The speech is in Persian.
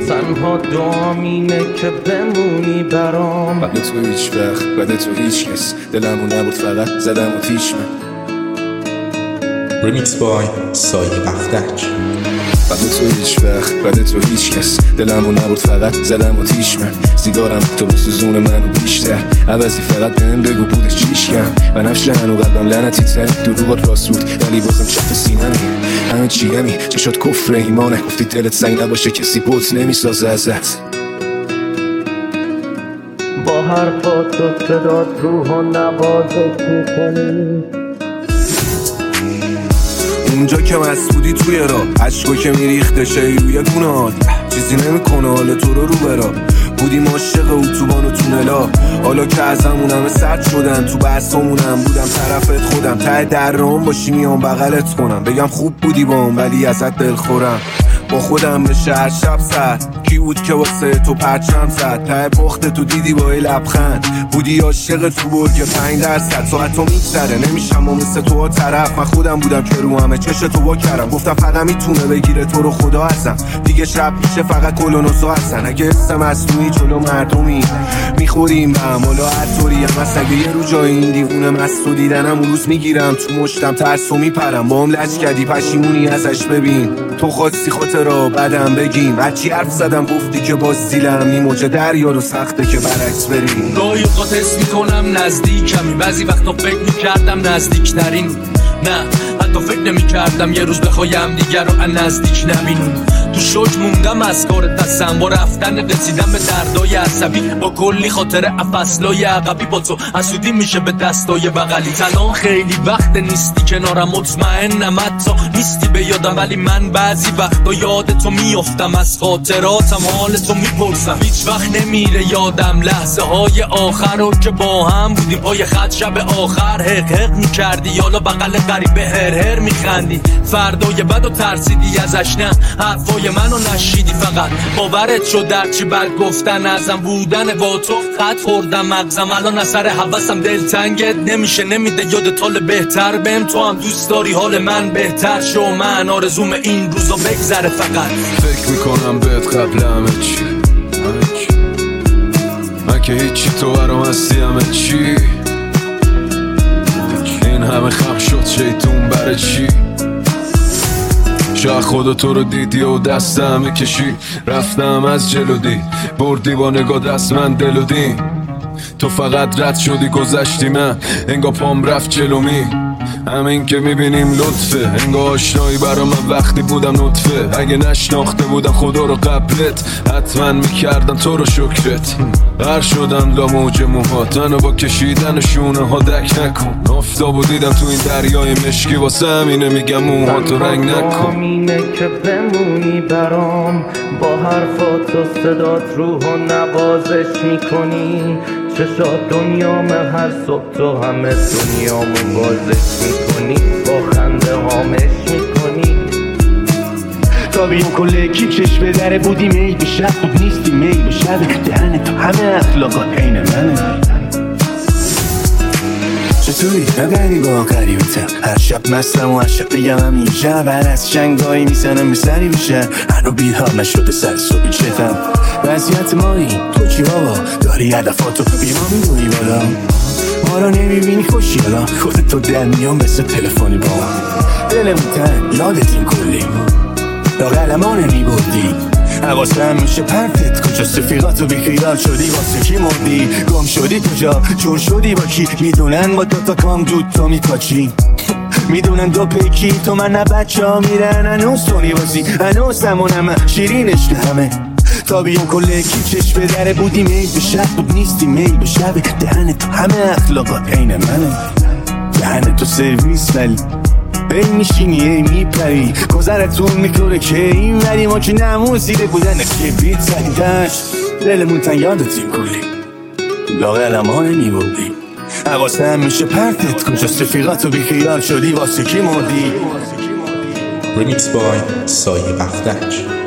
تنها دعام اینه که بمونی برام. بعد تو هیچ وقت، بعد تو هیچ کس، دلمو نبود فقط زدم و تیش من. ریمیکس بای سایه بختک. بعد تو هیچ وقت، بعد تو هیچ کس، دلمو نبود فقط زدم و تیش من. سیگارم تو بسوزون منو بیشتر، عوضی فقط بهم بگو بودش چیش کم. بنفش هنو قلبم لعنتی تر، دروغات راست بود ولی بازم چپ سینمی. همه چی همی چشات کفر ایمانه، گفتی دلت سنگ نباشه کسی بوت نمیسازه ازت. با حرفات و صدات روح و نوازش میکنی. اونجا که مسئولی توی را عشقو که میریخته شی روی گونهات، چیزی نمیکنه حال تو رو برا. بودیم عاشق اتوبان و تونلا، حالا که ازمون همه سد شدن. تو بحثامونم بودم طرفت خودم، ته درام باشی میام بغلت کنم، بگم خوب بودی بام ولی ازت دلخورم. با خودم به شهر شب زد، کی بود که واسه تو پرچم زد. ته پخت تو دیدی با لبخند، بودی عاشق تو برگ 5% ساعت تو میگذره نمیشم و مثل تو طرف. من خودم بودم که رو همه چش تو با کردم، گفتم فقط میتونه بگیره تو رو خدا ازم. دیگه شب میشه فقط کلونوسو هستن، اگه اسم مصنوعی جلو مردمی میخوریم به هم. حالا هر طوری هم هست، اگه یه رو جای این دیوونه مستو دیدنم اون روز میگیرم تو مشتم ترسو میپرم. با هم لج کردی پشیمونی ازش ببین، تو خواستی خاطرا بعدم بگیم. هرچی حرف زدم گفتی که باز دیلم این موج دریا رو سخته که برعکس بریم. گاهی اوقات حس میکنم نزدیکمی، بعضی وقتا فکر میکردم نزدیکترین. نه حتی فکر نمیکردم یه روز بخوایم دیگر رو نزدیک نبینیم. تو شوک موندم از کار دستم، با رفتن رسیدم به دردای عصبی. با کلی خاطر افصلای عقبی، با تو حسودی میشه به دستای بغلی. الان خیلی وقت نیستی کنارم، مطمئنم حتی نیستی به یادم، ولی من بعضی وقتا یاد تو میافتم. از خاطراتم حال تو میپرسم، هیچ وقت نمیره یادم لحظه های آخر رو که با هم بودیم پای خط شب آخر. حق میکردی یالا بغل غریبه هر میخندی. فردای بد و ترسیدی ازش، نه حرفای منو نشیدی، فقط باورت شد در چی بد گفتن ازم. بودن با تو خط خوردم مغزم، الان اثر حواسم دلتنگت نمیشه، نمیده یاد حال بهتر بهم. تو هم دوست داری حال من بهتر شو، من آرزوم این روزا بگذره. فقط فکر میکنم بهت قبل همه چی، من که هیچی تو برام هستی همه چی. این همه خم شد شیطون برای چی؟ شاید خدا تو رو دیدی و دست همه کشی. رفتم از جلو دی بردی با نگاه دست من دل و دی. تو فقط رد شدی گذشتی، من انگار پام رفت جلومی. همین که میبینیم لطفه، انگار آشنایی برا من وقتی بودم نطفه. اگه نشناخته بودم خدا رو قبلت، حتما میکردم تو رو شکرت. غر شدم لا موج موهات، منو با کشیدن شونه ها دک نکن. آفتابو دیدم تو این دریای مشکی، واسه همینه میگم موهاتو رنگ نکن. اینه که بمونی برام، با حرفات و صدات روح و نوازش میکنی. چشات دنیام هر صبح تو همه دنیامو بازش میکنی. با خنده هامش میکنی. تا بیام کل کیکش به دره بودی می به شب بود نیستی می به شب. دهن تو همه اخلاقات عین منه. چطوری؟ نبری با قریبتم، هر شب مستم و هر شب بگم همین شب. هر از شنگایی میزنم به سری میشه، هنو بیدار نشده سر صبحی چتم. وضعیت مایی تو چی بابا؟ داری هدفاتو بیما میدونی بالا، ما رو نمیبینی خوشی حالا. خودتو در میام مثل تلفنی با دلمون تن یادت این کلی لاغلمان میبردی. حواسم میشه پرتت کجاست، رفیقاتو بیخیال شدی واسه کی مردی. گم شدی کجا، جور شدی با کی، میدونن با دوتا کام دود تو میکاچی. میدونن دو پیکی تو من نه بچه ها میرن هنوز تو نیوازی. هنوز همونم شیرینش که همه تا بیام کل کیچش به دره بودی می به شب بود نیستی می به شب. دهن تو همه اخلاقات عین منه، دهن تو سرویس ولی ای میشینی ای میپری. گذرتون میکنه که این ولی ما که نموزیده بودن که بیت زدیدش. دلمون تن یادت این کلی لاغلم ها نمیبردی. حواسم میشه پرتت کجاست، رفیقاتو بیخیال شدی واسه کی مردی. ریمیکس بای سایه بختک.